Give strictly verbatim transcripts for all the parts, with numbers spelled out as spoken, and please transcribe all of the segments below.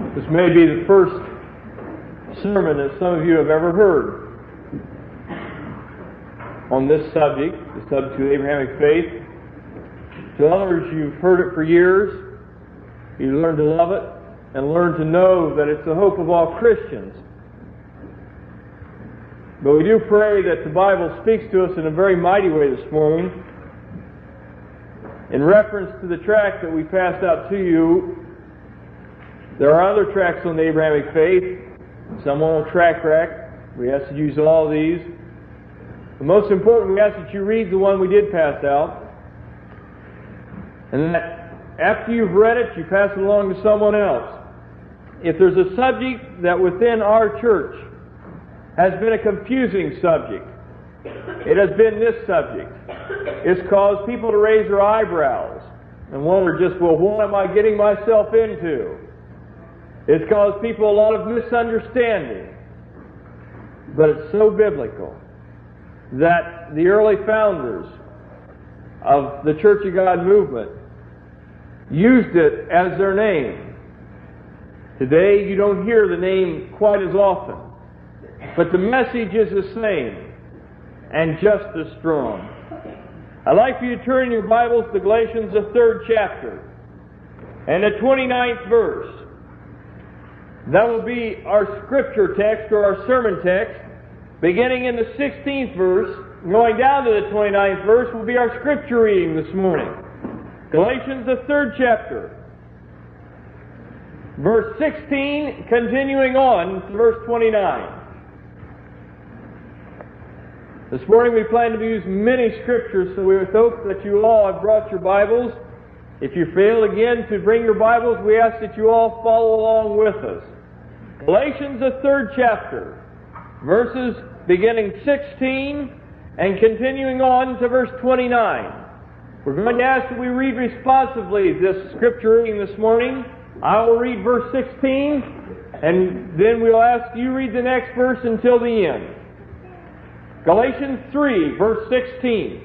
This may be the first sermon that some of you have ever heard on this subject, the subject of the Abrahamic faith. To others, you've heard it for years. You learned to love it and learned to know that it's the hope of all Christians. But we do pray that the Bible speaks to us in a very mighty way this morning. In reference to the tract that we passed out to you, there are other tracts on the Abrahamic faith. Some on a tract rack. We ask that you use all of these. But most important, we ask that you read the one we did pass out. And that after you've read it, you pass it along to someone else. If there's a subject that within our church has been a confusing subject, it has been this subject. It's caused people to raise their eyebrows and wonder just, well, what am I getting myself into? It's caused people a lot of misunderstanding. But it's so biblical that the early founders of the Church of God movement used it as their name. Today you don't hear the name quite as often, but the message is the same and just as strong. I'd like for you to turn your Bibles to Galatians, the third chapter, and the twenty-ninth verse. That will be our scripture text or our sermon text. Beginning in the sixteenth verse, going down to the twenty-ninth verse will be our scripture reading this morning. Galatians, the third chapter, verse sixteen, continuing on to verse twenty-nine. This morning we plan to use many scriptures, so we hope that you all have brought your Bibles. If you fail again to bring your Bibles, we ask that you all follow along with us. Galatians, the third chapter, verses beginning sixteen and continuing on to verse twenty-nine. We're going to ask that we read responsively this scripture reading this morning. I will read verse sixteen, and then we'll ask you read the next verse until the end. Galatians three, verse sixteen.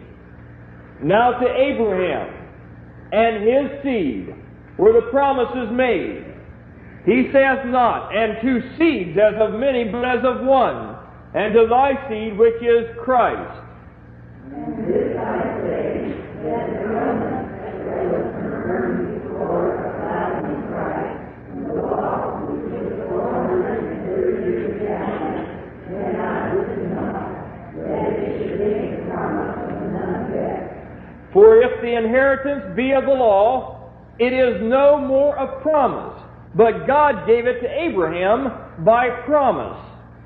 Now to Abraham and his seed were the promises made. He saith not, and to seeds as of many, but as of one, and to thy seed which is Christ. And this I say, that the promise that was confirmed before about in Christ, and the law which is four hundred thirty years down, then I was not, that it should be a promise of none effect. For if the inheritance be of the law, it is no more of promise, but God gave it to Abraham by promise.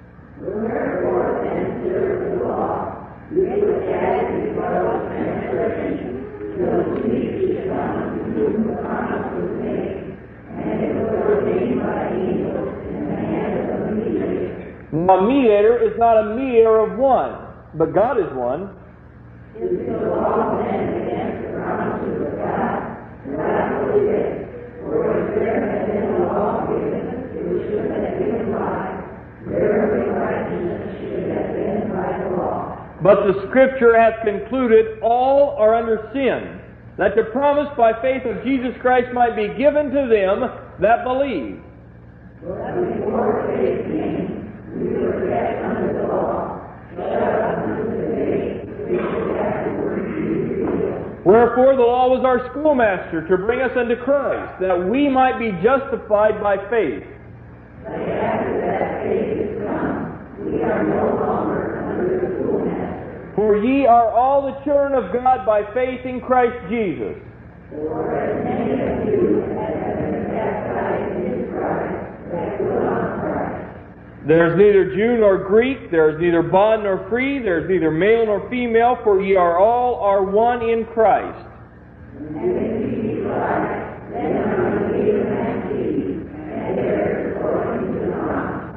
Wherefore then serve the law, which was added because of transgression, till Jesus should come to whom the promise was made, and it was ordained by angels in the hand of a mediator. A mediator is not a mediator of one, but God is one. Is the law then against the promises of God? Not only this, for if there had been a law given, it should have been life. Verily righteousness should have been by the law. But the Scripture hath concluded all are under sin, that the promise by faith of Jesus Christ might be given to them that believe. But before faith came, we were yet under the law, shut up unto the day which is afterward to be revealed. Wherefore the law was our schoolmaster to bring us unto Christ, that we might be justified by faith. But after that faith is come, we are no longer under the schoolmaster. For ye are all the children of God by faith in Christ Jesus. For as many of you as have been baptized in Christ, that put on Christ. There is neither Jew nor Greek, there is neither bond nor free, there is neither male nor female, for ye are all are one in Christ. And if ye be Christ, then are ye Abraham's seed, and heirs according to the promise.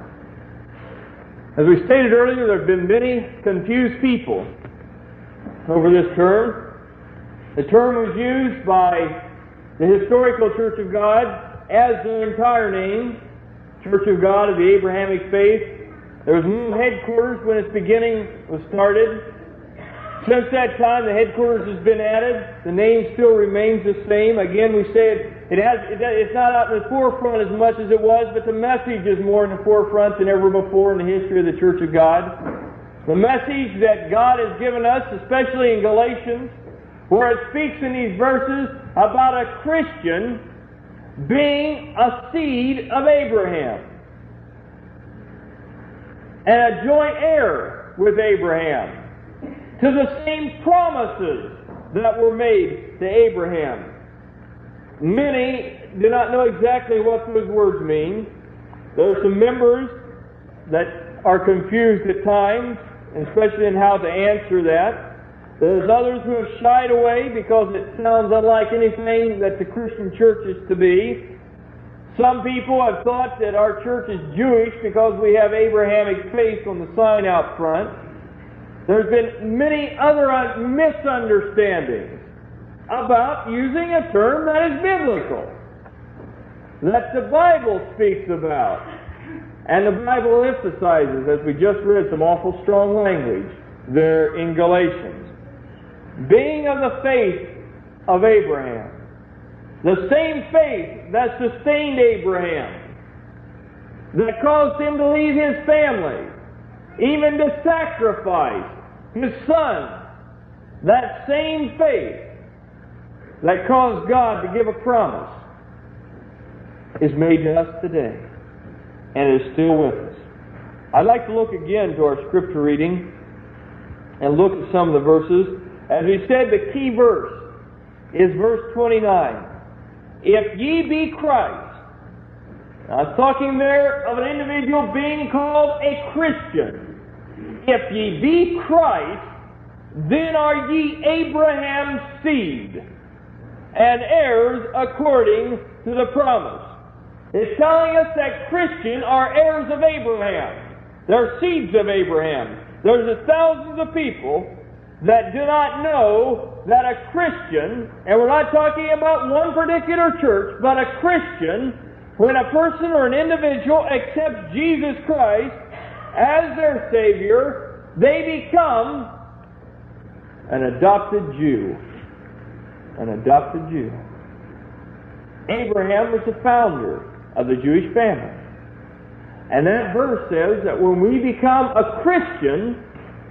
As we stated earlier, there have been many confused people over this term. The term was used by the historical Church of God as their entire name, Church of God of the Abrahamic faith. There was new headquarters when its beginning was started. Since that time, the headquarters has been added. The name still remains the same. Again, we say it it has, it, it's not out in the forefront as much as it was, but the message is more in the forefront than ever before in the history of the Church of God. The message that God has given us, especially in Galatians, where it speaks in these verses about a Christian being a seed of Abraham and a joint heir with Abraham to the same promises that were made to Abraham. Many do not know exactly what those words mean. There are some members that are confused at times, especially in how to answer that. There's others who have shied away because it sounds unlike anything that the Christian church is to be. Some people have thought that our church is Jewish because we have Abrahamic faith on the sign out front. There's been many other misunderstandings about using a term that is biblical, that the Bible speaks about. And the Bible emphasizes, as we just read some awful strong language there in Galatians, being of the faith of Abraham, the same faith that sustained Abraham, that caused him to leave his family, even to sacrifice his son, that same faith that caused God to give a promise is made to us today and is still with us. I'd like to look again to our scripture reading and look at some of the verses. As we said, the key verse is verse twenty-nine. If ye be Christ. Now, I was talking there of an individual being called a Christian. If ye be Christ, then are ye Abraham's seed, and heirs according to the promise. It's telling us that Christians are heirs of Abraham. They're seeds of Abraham. There's a thousands of people that do not know that a Christian, and we're not talking about one particular church, but a Christian, when a person or an individual accepts Jesus Christ as their Savior, they become an adopted Jew. An adopted Jew. Abraham was the founder of the Jewish family. And that verse says that when we become a Christian,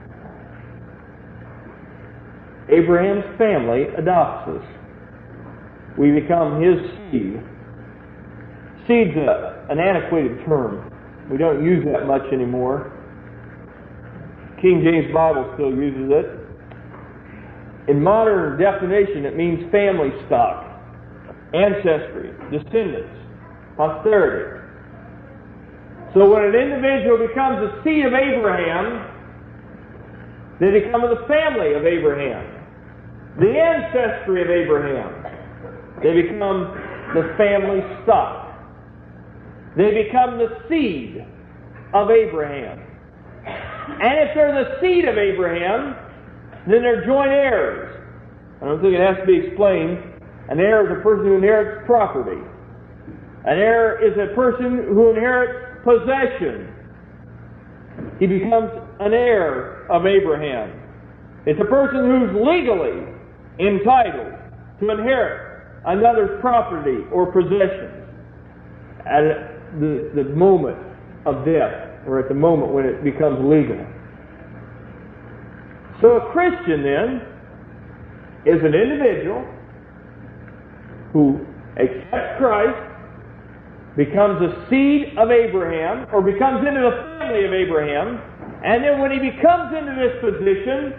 Abraham's family adopts us. We become his seed. Seed's a, an antiquated term. We don't use that much anymore. King James Bible still uses it. In modern definition, it means family stock, ancestry, descendants, posterity. So when an individual becomes a seed of Abraham, they become of the family of Abraham, the ancestry of Abraham. They become the family stock. They become the seed of Abraham. And if they're the seed of Abraham, then they're joint heirs. I don't think it has to be explained. An heir is a person who inherits property. An heir is a person who inherits possession. He becomes an heir of Abraham. It's a person who's legally entitled to inherit another's property or possessions at the, the moment of death, or at the moment when it becomes legal. So a Christian, then, is an individual who accepts Christ, becomes a seed of Abraham, or becomes into the family of Abraham, and then when he becomes into this position,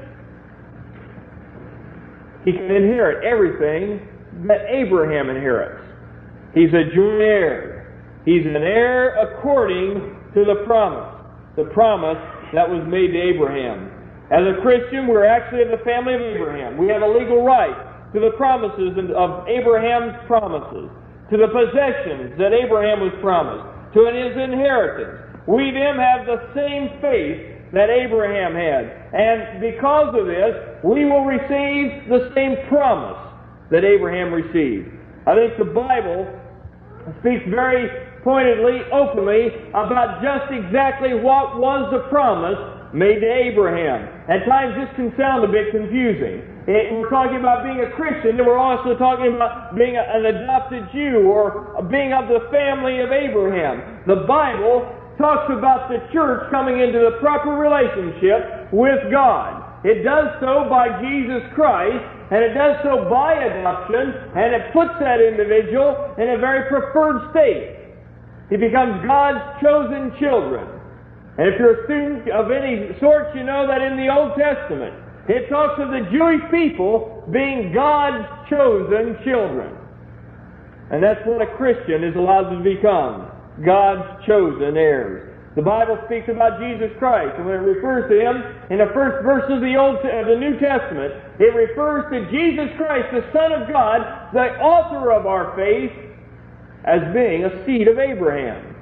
he can inherit everything that Abraham inherits. He's a joint heir. He's an heir according to the promise, the promise that was made to Abraham. As a Christian, we're actually of the family of Abraham. We have a legal right to the promises of Abraham's promises, to the possessions that Abraham was promised, to his inheritance. We then have the same faith that Abraham had. And because of this, we will receive the same promise that Abraham received. I think the Bible speaks very pointedly, openly, about just exactly what was the promise made to Abraham. At times this can sound a bit confusing. It, we're talking about being a Christian, and we're also talking about being a, an adopted Jew or being of the family of Abraham. The Bible talks about the church coming into the proper relationship with God. It does so by Jesus Christ, and it does so by adoption, and it puts that individual in a very preferred state. He becomes God's chosen children. And if you're a student of any sort, you know that in the Old Testament, it talks of the Jewish people being God's chosen children. And that's what a Christian is allowed to become, God's chosen heirs. The Bible speaks about Jesus Christ, and when it refers to Him in the first verse of the Old of the New Testament, it refers to Jesus Christ, the Son of God, the author of our faith, as being a seed of Abraham.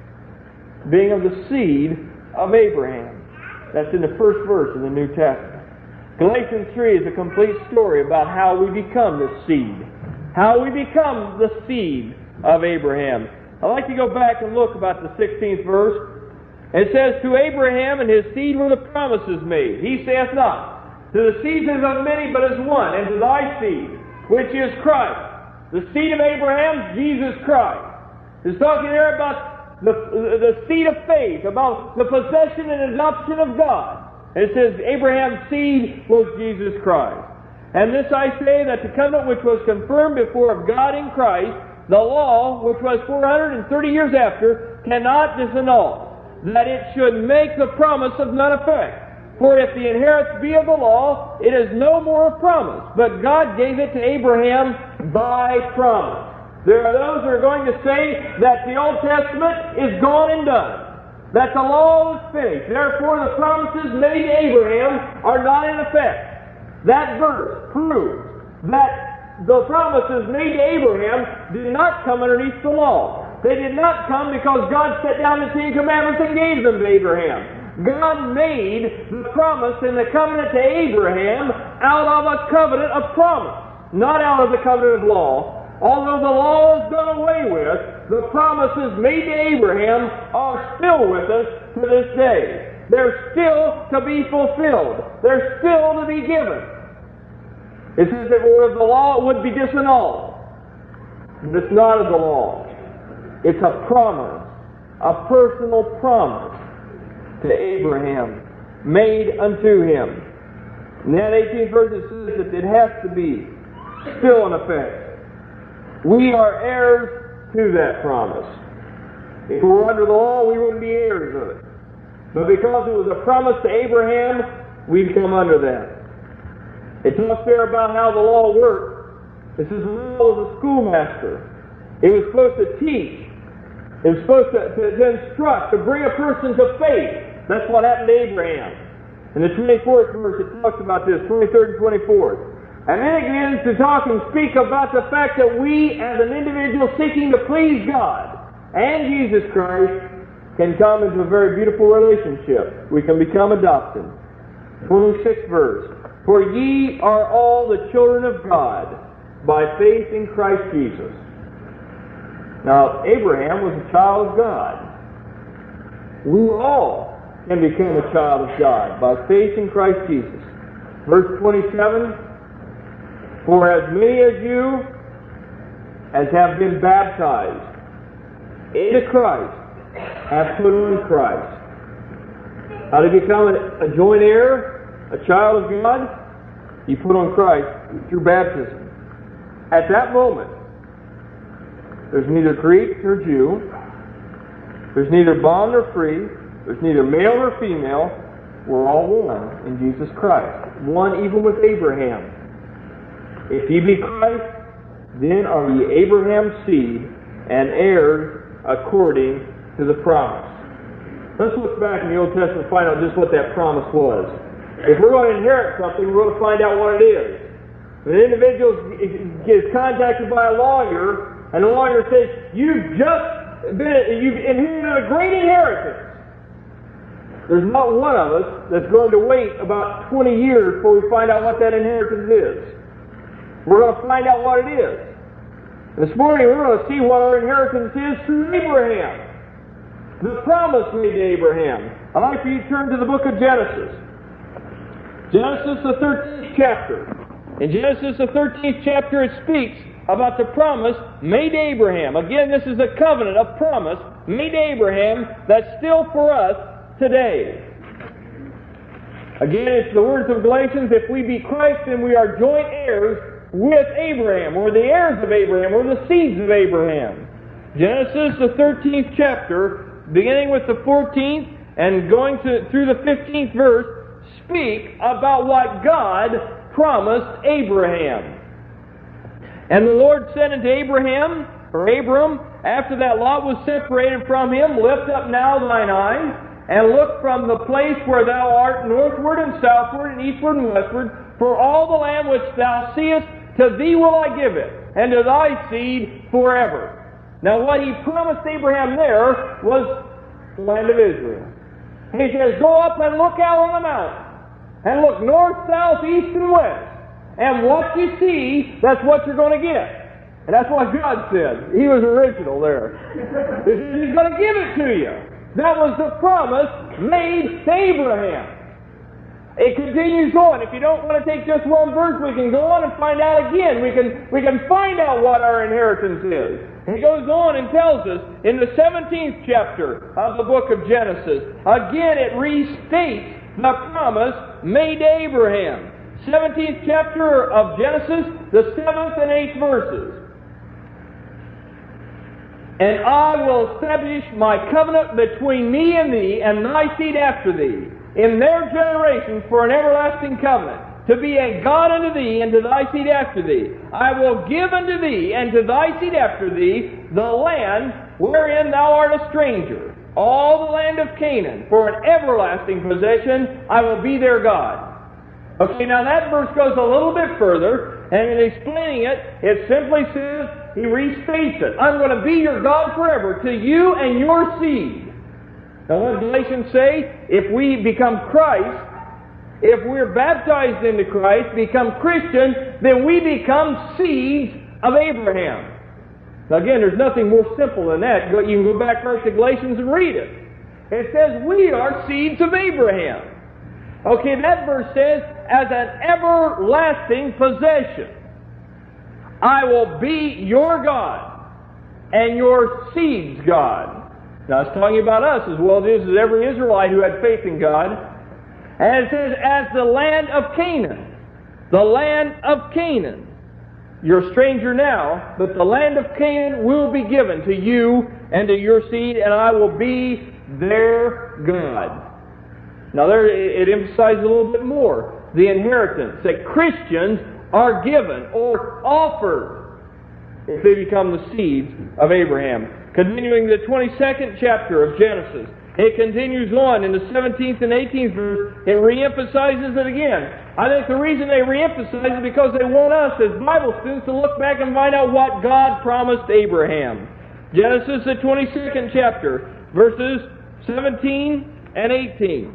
Being of the seed of Abraham. That's in the first verse of the New Testament. Galatians three is a complete story about how we become the seed. How we become the seed of Abraham. I'd like to go back and look about the sixteenth verse. It says, to Abraham and his seed were the promises made. He saith not, to the seeds as of many, but as one, and to thy seed, which is Christ. The seed of Abraham, Jesus Christ. It's talking there about the, the seed of faith, about the possession and adoption of God. It says Abraham's seed was Jesus Christ. And this I say, that the covenant which was confirmed before of God in Christ, the law, which was four hundred thirty years after, cannot disannul, that it should make the promise of none effect. For if the inheritance be of the law, it is no more a promise, but God gave it to Abraham by promise. There are those who are going to say that the Old Testament is gone and done, that the law is finished. Therefore, the promises made to Abraham are not in effect. That verse proves that the promises made to Abraham did not come underneath the law. They did not come because God set down the Ten Commandments and gave them to Abraham. God made the promise in the covenant to Abraham out of a covenant of promise, not out of the covenant of law. Although the law is done away with, the promises made to Abraham are still with us to this day. They're still to be fulfilled. They're still to be given. It says that if the law, it would be disannulled. But it's not of the law. It's a promise, a personal promise to Abraham, made unto him. In that eighteenth verse it says that it has to be still in effect. We are heirs to that promise. If we were under the law, we wouldn't be heirs of it. But because it was a promise to Abraham, we become under that. It talks there about how the law worked. It says the law was a schoolmaster. It was supposed to teach. It was supposed to, to, to instruct, to bring a person to faith. That's what happened to Abraham. In the twenty-fourth verse, it talks about this, twenty-third and twenty-fourth. And then it begins to talk and speak about the fact that we, as an individual seeking to please God and Jesus Christ, can come into a very beautiful relationship. We can become adopted. twenty-sixth verse. For ye are all the children of God by faith in Christ Jesus. Now, Abraham was a child of God. We all can become a child of God by faith in Christ Jesus. Verse twenty-seven. For as many of you as have been baptized into Christ have put on Christ. How to become a, a joint heir, a child of God? You put on Christ through baptism. At that moment, there's neither Greek nor Jew. There's neither bond nor free. There's neither male nor female. We're all one in Jesus Christ. One even with Abraham. If ye be Christ, then are ye Abraham's seed, and heirs according to the promise. Let's look back in the Old Testament and find out just what that promise was. If we're going to inherit something, we're going to find out what it is. When an individual gets contacted by a lawyer, and the lawyer says, you've just been, you've inherited a great inheritance. There's not one of us that's going to wait about twenty years before we find out what that inheritance is. We're going to find out what it is. This morning we're going to see what our inheritance is through Abraham. the promise made to Abraham. I'd like for you to turn to the book of Genesis. Genesis, the thirteenth chapter. In Genesis, the thirteenth chapter, it speaks about the promise made to Abraham. Again, this is a covenant of promise made to Abraham that's still for us today. Again, it's the words of Galatians, if we be Christ, then we are joint heirs with Abraham. We're the heirs of Abraham. We're the seeds of Abraham. Genesis, the thirteenth chapter, beginning with the fourteenth and going to, through the fifteenth verse, speak about what God promised Abraham. And the Lord said unto Abraham, or Abram, after that Lot was separated from him, lift up now thine eyes, and look from the place where thou art northward and southward and eastward and westward, for all the land which thou seest, to thee will I give it, and to thy seed forever. Now what he promised Abraham there was the land of Israel. He says, go up and look out on the mountain, and look north, south, east, and west. And what you see, that's what you're going to get. And that's what God said. He was original there. He's going to give it to you. That was the promise made to Abraham. It continues on. If you don't want to take just one verse, we can go on and find out again. We can, we can find out what our inheritance is. He goes on and tells us in the seventeenth chapter of the book of Genesis. Again, it restates the promise made to Abraham. seventeenth chapter of Genesis, the seventh and eighth verses. And I will establish my covenant between me and thee, and thy seed after thee, in their generations for an everlasting covenant, to be a God unto thee, and to thy seed after thee. I will give unto thee, and to thy seed after thee, the land wherein thou art a stranger, all the land of Canaan, for an everlasting possession. I will be their God. Okay, now that verse goes a little bit further, and in explaining it, it simply says, he restates it. I'm going to be your God forever, to you and your seed. Now what does Galatians say? If we become Christ, if we're baptized into Christ, become Christians, then we become seeds of Abraham. Now again, there's nothing more simple than that. You can go back first to Galatians and read it. It says, we are seeds of Abraham. Okay, that verse says, as an everlasting possession, I will be your God and your seed's God. Now, it's talking about us as well as it is as every Israelite who had faith in God. And it says, as the land of Canaan. The land of Canaan. You're a stranger now, but the land of Canaan will be given to you and to your seed, and I will be their God. Now there it emphasizes a little bit more the inheritance that Christians are given or offered if they become the seeds of Abraham. Continuing the twenty-second chapter of Genesis, it continues on in the seventeenth and eighteenth verse. It reemphasizes it again. I think the reason they reemphasize it is because they want us as Bible students to look back and find out what God promised Abraham. Genesis, the twenty-second chapter, verses seventeen and eighteen.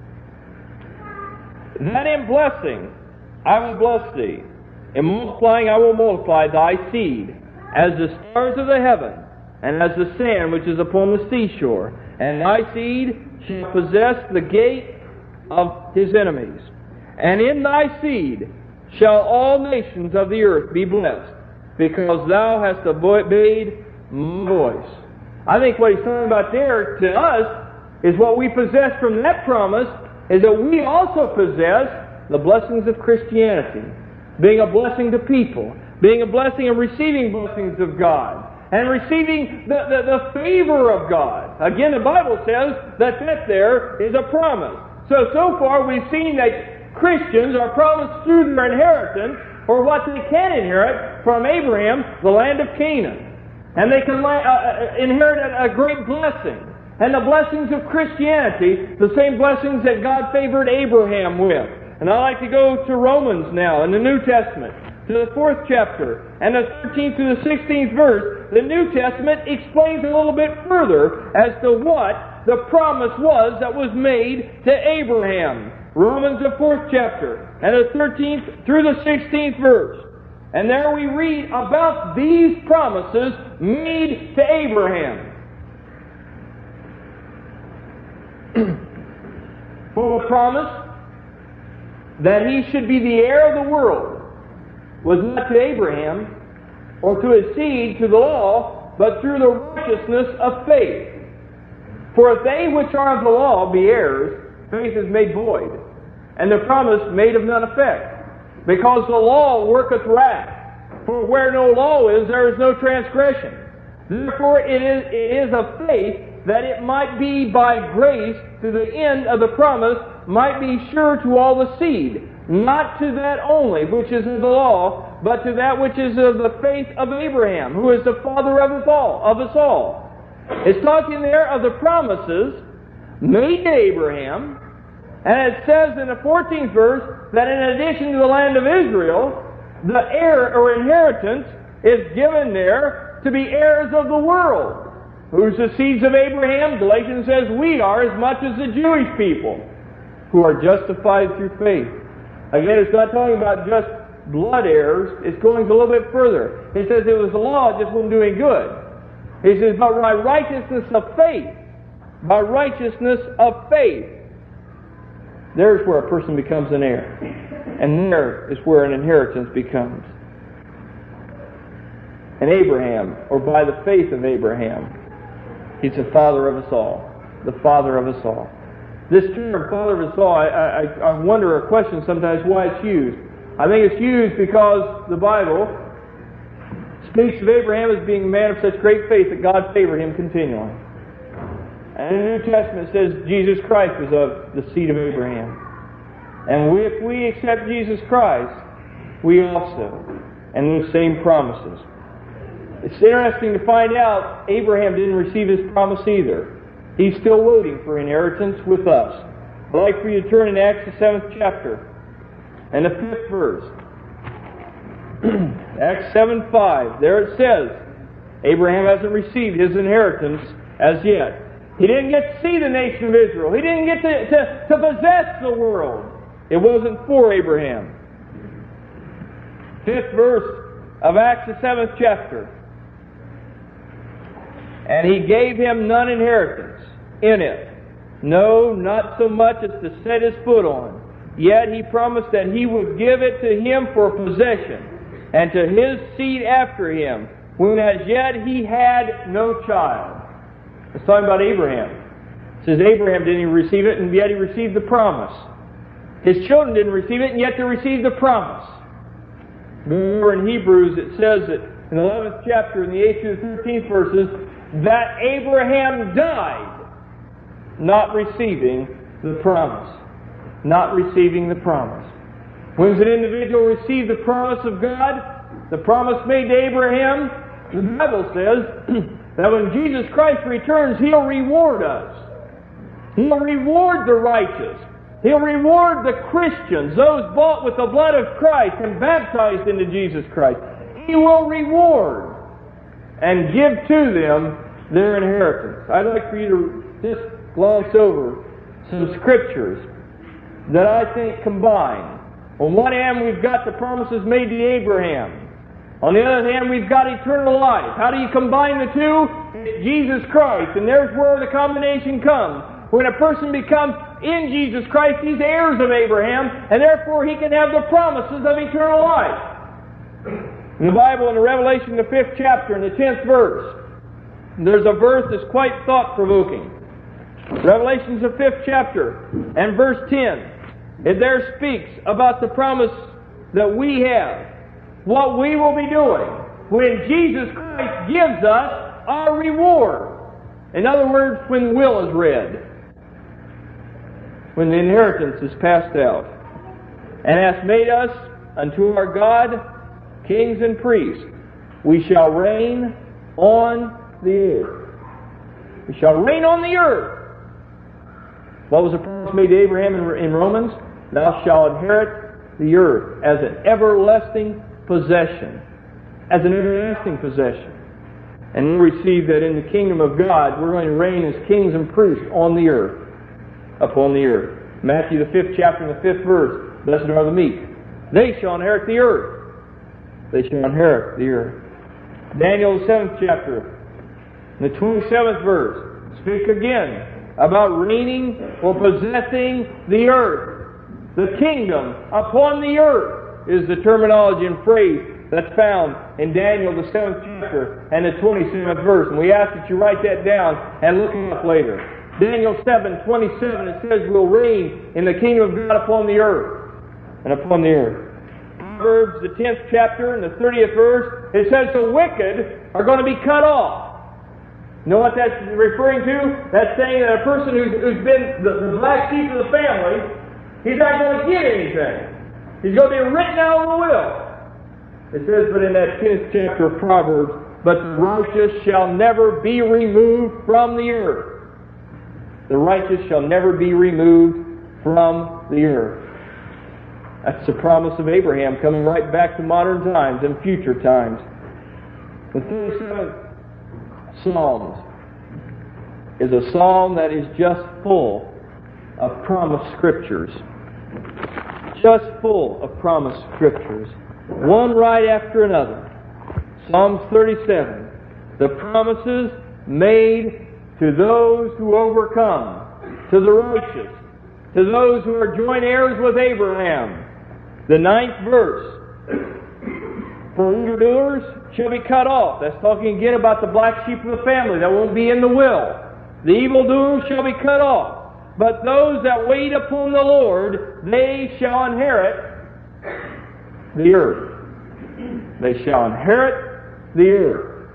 That in blessing I will bless thee, in multiplying I will multiply thy seed, as the stars of the heaven, and as the sand which is upon the seashore. And thy seed shall possess the gate of his enemies. And in thy seed shall all nations of the earth be blessed, because thou hast obeyed my voice. I think what he's talking about there to us is what we possess from that promise is that we also possess the blessings of Christianity. Being a blessing to people. Being a blessing and receiving blessings of God. And receiving the, the, the favor of God. Again, the Bible says that that there is a promise. So, so far we've seen that Christians are promised through their inheritance, or what they can inherit from Abraham, the land of Canaan. And they can uh, inherit a great blessing. And the blessings of Christianity, the same blessings that God favored Abraham with. And I'd like to go to Romans now in the New Testament, to the fourth chapter, and the thirteenth to the sixteenth verse. The New Testament explains a little bit further as to what the promise was that was made to Abraham. Romans, the fourth chapter, and the thirteenth through the sixteenth verse. And there we read about these promises made to Abraham. For the promise that he should be the heir of the world was not to Abraham or to his seed, to the law, but through the righteousness of faith. For if they which are of the law be heirs, faith is made void, and the promise made of none effect. Because the law worketh wrath. For where no law is, there is no transgression. Therefore it is, it is of faith, that it might be by grace to the end of the promise, might be sure to all the seed, not to that only which is of the law, but to that which is of the faith of Abraham, who is the father of us all. Of us all. It's talking there of the promises made to Abraham, and it says in the fourteenth verse that in addition to the land of Israel, the heir or inheritance is given there to be heirs of the world. Who's the seeds of Abraham? Galatians says we are, as much as the Jewish people, who are justified through faith. Again, it's not talking about just blood heirs. It's going a little bit further. He says it was the law, it just wasn't doing good. He says, but by righteousness of faith, by righteousness of faith, there's where a person becomes an heir. And there is where an inheritance becomes. And Abraham, or by the faith of Abraham, he's the father of us all. The father of us all. This term, father of us all, I, I, I wonder or question sometimes why it's used. I think it's used because the Bible speaks of Abraham as being a man of such great faith that God favored him continually. And in the New Testament it says Jesus Christ was of the seed of Abraham. And we, if we accept Jesus Christ, we also, and those same promises. It's interesting to find out Abraham didn't receive his promise either. He's still waiting for inheritance with us. I'd like for you to turn in Acts the seventh chapter and the fifth verse. Acts seven five. There it says, Abraham hasn't received his inheritance as yet. He didn't get to see the nation of Israel. He didn't get to, to, to possess the world. It wasn't for Abraham. Fifth verse of Acts the seventh chapter. And he gave him none inheritance in it. No, not so much as to set his foot on. Yet he promised that he would give it to him for possession, and to his seed after him, when as yet he had no child. It's talking about Abraham. It says Abraham didn't even receive it, and yet he received the promise. His children didn't receive it, and yet they received the promise. Remember in Hebrews it says that in the eleventh chapter, in the eighth to the thirteenth verses, that Abraham died not receiving the promise. Not receiving the promise. When does an individual receive the promise of God? The promise made to Abraham? The Bible says that when Jesus Christ returns, He'll reward us. He'll reward the righteous. He'll reward the Christians, those bought with the blood of Christ and baptized into Jesus Christ. He will reward and give to them their inheritance. I'd like for you to just glance over some scriptures that I think combine. On one hand, we've got the promises made to Abraham. On the other hand, we've got eternal life. How do you combine the two? It's Jesus Christ. And there's where the combination comes. When a person becomes in Jesus Christ, he's heirs of Abraham, and therefore he can have the promises of eternal life. In the Bible, in the Revelation, the fifth chapter, in the tenth verse, there's a verse that's quite thought-provoking. Revelation, the fifth chapter, and verse ten. It there speaks about the promise that we have, what we will be doing when Jesus Christ gives us our reward. In other words, when the will is read, when the inheritance is passed out, and hath made us unto our God kings and priests, we shall reign on the earth. We shall reign on the earth. What was the promise made to Abraham in, in Romans? Thou shalt inherit the earth as an everlasting possession. As an everlasting possession. And we receive that in the kingdom of God, we're going to reign as kings and priests on the earth. Upon the earth. Matthew the fifth chapter and the fifth verse. Blessed are the meek. They shall inherit the earth. They shall inherit the earth. Daniel the seventh chapter, the twenty-seventh verse. Speak again about reigning or possessing the earth. The kingdom upon the earth is the terminology and phrase that's found in Daniel, the seventh chapter, and the twenty-seventh verse. And we ask that you write that down and look it up later. Daniel seven twenty-seven, it says, we'll reign in the kingdom of God upon the earth and upon the earth. Proverbs, the tenth chapter and the thirtieth verse, it says the wicked are going to be cut off. You know what that's referring to? That's saying that a person who's, who's been the, the black sheep of the family, he's not going to get anything. He's going to be written out of the will. It says, but in that tenth chapter of Proverbs, but the righteous shall never be removed from the earth. The righteous shall never be removed from the earth. That's the promise of Abraham coming right back to modern times and future times. The thirty-seventh Psalms is a psalm that is just full of promised scriptures. Just full of promised scriptures. One right after another. Psalms thirty-seven. The promises made to those who overcome, to the righteous, to those who are joint heirs with Abraham. The ninth verse. For evildoers shall be cut off. That's talking again about the black sheep of the family that won't be in the will. The evildoers shall be cut off. But those that wait upon the Lord, they shall inherit the earth. They shall inherit the earth.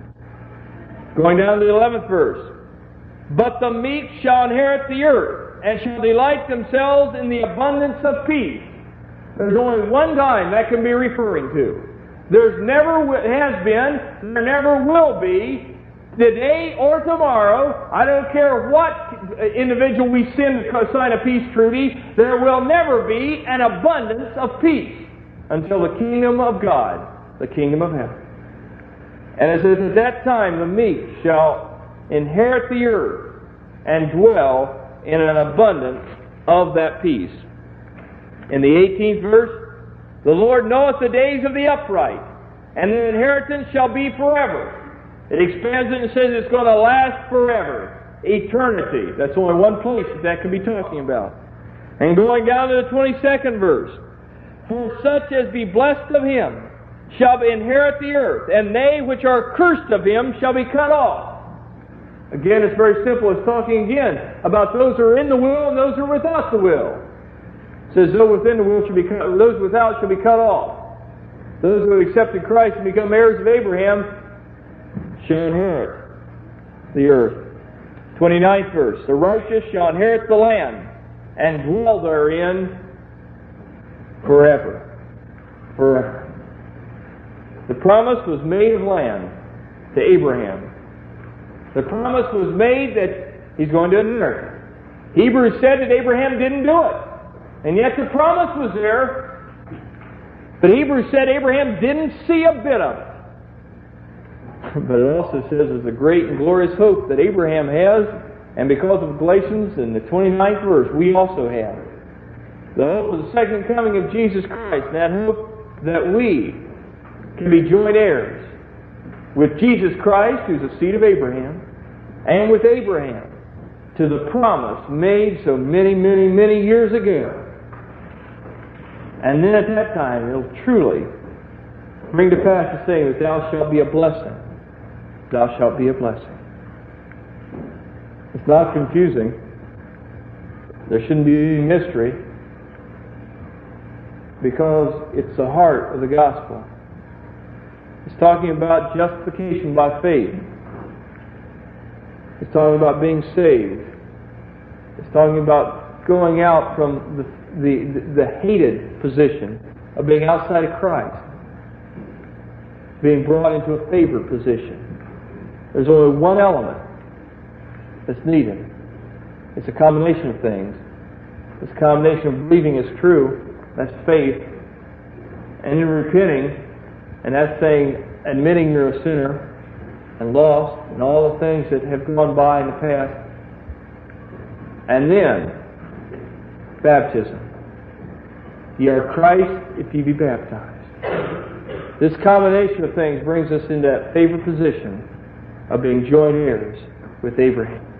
Going down to the eleventh verse. But the meek shall inherit the earth, and shall delight themselves in the abundance of peace. There's only one time that can be referring to. There's never has been, there never will be, today or tomorrow, I don't care what individual we send to sign a peace treaty, there will never be an abundance of peace until the kingdom of God, the kingdom of heaven. And it says, at that time the meek shall inherit the earth and dwell in an abundance of that peace. In the eighteenth verse, the Lord knoweth the days of the upright, and their inheritance shall be forever. It expands it and says it's going to last forever. Eternity. That's only one place that that can be talking about. And going down to the twenty-second verse, for such as be blessed of him shall inherit the earth, and they which are cursed of him shall be cut off. Again, it's very simple. It's talking again about those who are in the will and those who are without the will. It says, those within the will shall be cut, those without shall be cut off. Those who have accepted Christ and become heirs of Abraham shall inherit the earth. twenty-ninth verse. The righteous shall inherit the land and dwell therein forever. Forever. The promise was made of land to Abraham. The promise was made that he's going to inherit. Hebrews said that Abraham didn't do it. And yet the promise was there. But Hebrews said Abraham didn't see a bit of it. But it also says there's a great and glorious hope that Abraham has, and because of Galatians in the twenty-ninth verse, we also have. The hope of the second coming of Jesus Christ, and that hope that we can be joint heirs with Jesus Christ, who's the seed of Abraham, and with Abraham, to the promise made so many, many, many years ago. And then at that time, it'll truly bring to pass the saying that thou shalt be a blessing. Thou shalt be a blessing. It's not confusing. There shouldn't be any mystery, because it's the heart of the gospel. It's talking about justification by faith. It's talking about being saved. It's talking about going out from the, the, the hated position of being outside of Christ, being brought into a favored position. There's only one element that's needed. It's a combination of things. It's a combination of believing is true, that's faith, and in repenting, and that's saying, admitting you're a sinner and lost and all the things that have gone by in the past. And then, baptism. Ye are Christ if ye be baptized. This combination of things brings us into that favored position of being joint heirs with Abraham.